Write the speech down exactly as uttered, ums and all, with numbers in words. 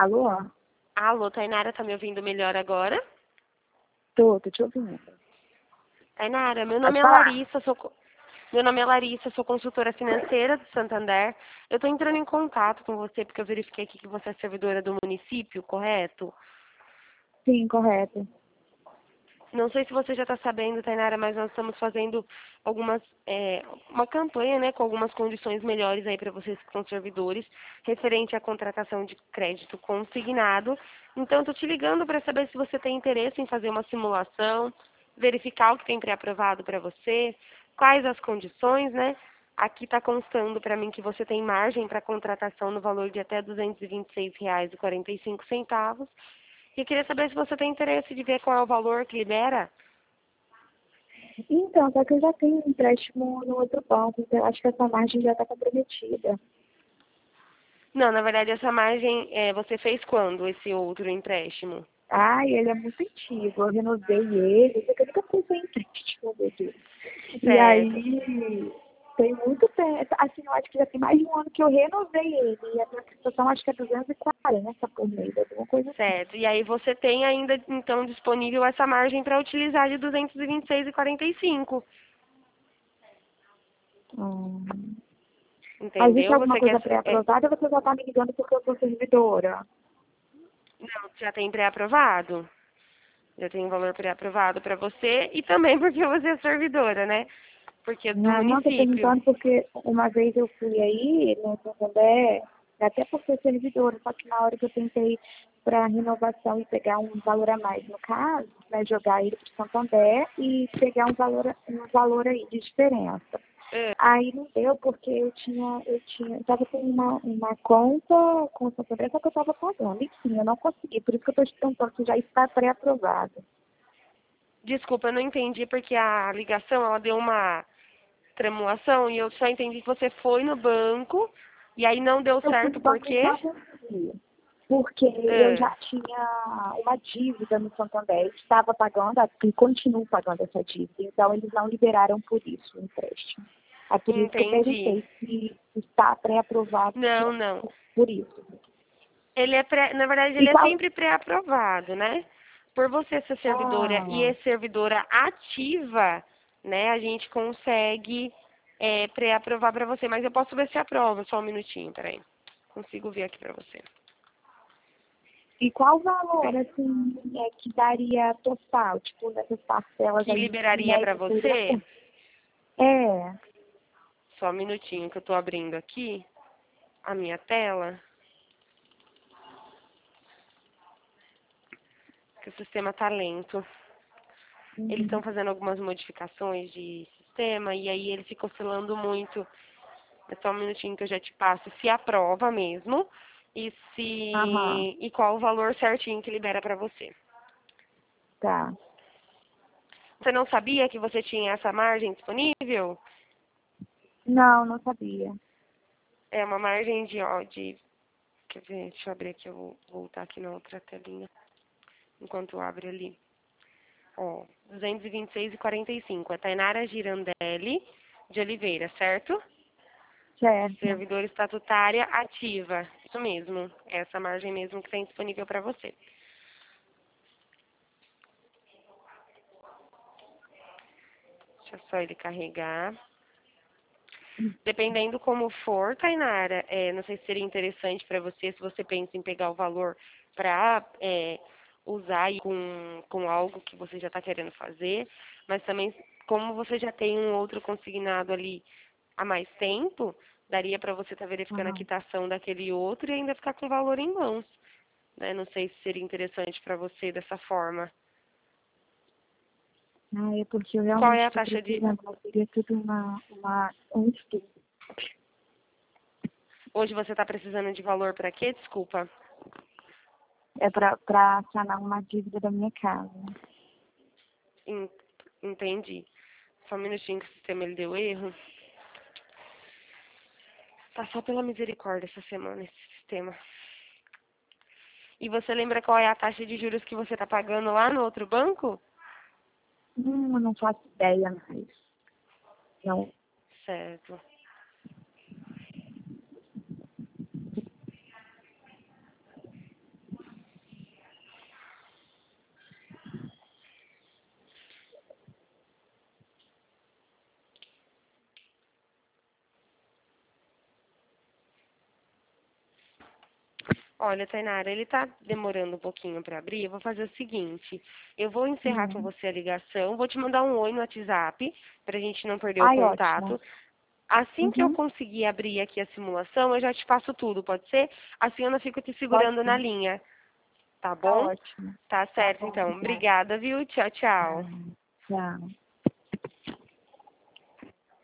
Alô? Alô, Tainara, tá me ouvindo melhor agora? Tô, tô te ouvindo. Tainara, meu nome Pode é falar. Larissa, sou, co- meu nome é Larissa, sou consultora financeira do Santander. Eu tô entrando em contato com você porque eu verifiquei aqui que você é servidora do município, correto? Sim, correto. Não sei se você já está sabendo, Tainara, mas nós estamos fazendo algumas, é, uma campanha, né, com algumas condições melhores aí para vocês que são servidores, referente à contratação de crédito consignado. Então, estou te ligando para saber se você tem interesse em fazer uma simulação, verificar o que tem pré-aprovado para você, quais as condições, né? Aqui está constando para mim que você tem margem para contratação no valor de até duzentos e vinte e seis reais e quarenta e cinco centavos. E queria saber se você tem interesse de ver qual é o valor que libera. Então, só que eu já tenho um empréstimo no outro banco, então eu acho que essa margem já está comprometida. Não, na verdade, essa margem, é, você fez quando esse outro empréstimo? Ai, ele é muito antigo, eu renovei ele, só que eu nunca pensei em empréstimo, meu Deus. E Certo, aí, tem muito tempo, assim, eu acho que já tem mais de um ano que eu renovei ele, e a minha prestação acho que é duzentos e quarenta por mês, alguma coisa assim. certo. E aí você tem ainda, então, disponível essa margem para utilizar de duzentos e vinte e seis e quarenta e cinco. Hum. Mas isso é Entendeu? alguma Você quer... coisa É, pré-aprovada ou você já está me ligando porque eu sou servidora? não, já tem pré-aprovado? Já tem um valor pré-aprovado para você e também porque você é servidora, né? Porque é do Não, não, estou município. perguntando porque uma vez eu fui aí no Santander, até por ser servidora, só que na hora que eu tentei para renovação e pegar um valor a mais, no caso, né, jogar ele para o Santander e pegar um valor, um valor aí de diferença. É, Aí não deu porque eu tinha, eu tinha, eu tava com uma, uma conta com o Santander, só que eu estava pagando. Enfim, eu não consegui, por isso que eu estou te perguntando se já está pré-aprovado. desculpa, eu não entendi porque a ligação, ela deu uma tremulação e eu só entendi que você foi no banco e aí não deu Eu fui certo no por banco e quê? não consegui, porque eu É, já tinha uma dívida no Santander, eu estava pagando e continuo pagando essa dívida, então eles não liberaram por isso o empréstimo. É por isso que eu entendi. perguntei se está pré-aprovado Não, não. por isso. Ele é pré, na verdade, E ele é qual... sempre pré-aprovado, né? Por você ser servidora e Ah, é servidora ativa, né? A gente consegue é, pré-aprovar para você, mas eu posso ver se aprova, só um minutinho, peraí. Consigo ver aqui para você. e qual o valor, assim, é, que daria total, tipo, nessas parcelas Que aí, em liberaria para média, seria você? quanto? É, Só um minutinho que eu tô abrindo aqui a minha tela, que o sistema tá lento. Eles estão uhum, fazendo algumas modificações de sistema e aí ele fica oscilando muito. É só um minutinho que eu já te passo se aprova mesmo e aham, se e qual o valor certinho que libera para você. tá. Você não sabia que você tinha essa margem disponível? Não, não sabia. É uma margem de, ó, de, quer ver, deixa eu abrir aqui, eu vou voltar aqui na outra telinha, enquanto abre ali. Ó, duzentos e vinte e seis e quarenta e cinco. É Tainara Girandelli de Oliveira, certo? Certo. Servidor estatutária ativa. Isso mesmo. É essa margem mesmo que tem disponível para você. Deixa só ele carregar. Dependendo como for, Tainara, é, não sei se seria interessante para você, se você pensa em pegar o valor para é, usar aí com, com algo que você já está querendo fazer, mas também, como você já tem um outro consignado ali há mais tempo, daria para você estar verificando a Aham. quitação daquele outro e ainda ficar com o valor em mãos. Né? Não sei se seria interessante para você dessa forma. Ah, é porque eu Qual realmente é a estou taxa de... precisando, mas seria tudo uma, uma, um estudo. Hoje você está precisando de valor para quê? Desculpa. É para sanar uma dívida da minha casa. En- Entendi. Só um minutinho que o sistema ele deu erro. Tá só pela misericórdia essa semana esse sistema. E você lembra qual é a taxa de juros que você está pagando lá no outro banco? Hum, eu não faço ideia mais. Não. Certo. Olha, Tainara, ele tá demorando um pouquinho para abrir. Eu vou fazer o seguinte, eu vou encerrar com Hum. você a ligação, vou te mandar um oi no WhatsApp, pra gente não perder o Ai, ótimo. contato. Assim que eu Uhum. conseguir abrir aqui a simulação, eu já te passo tudo, pode ser? Assim eu não fico te Pode segurando na sim. linha, tá Tá bom? ótimo. Tá Tá certo, bom, então. obrigada. Obrigada, viu? Tchau, Tá. tchau. Tchau.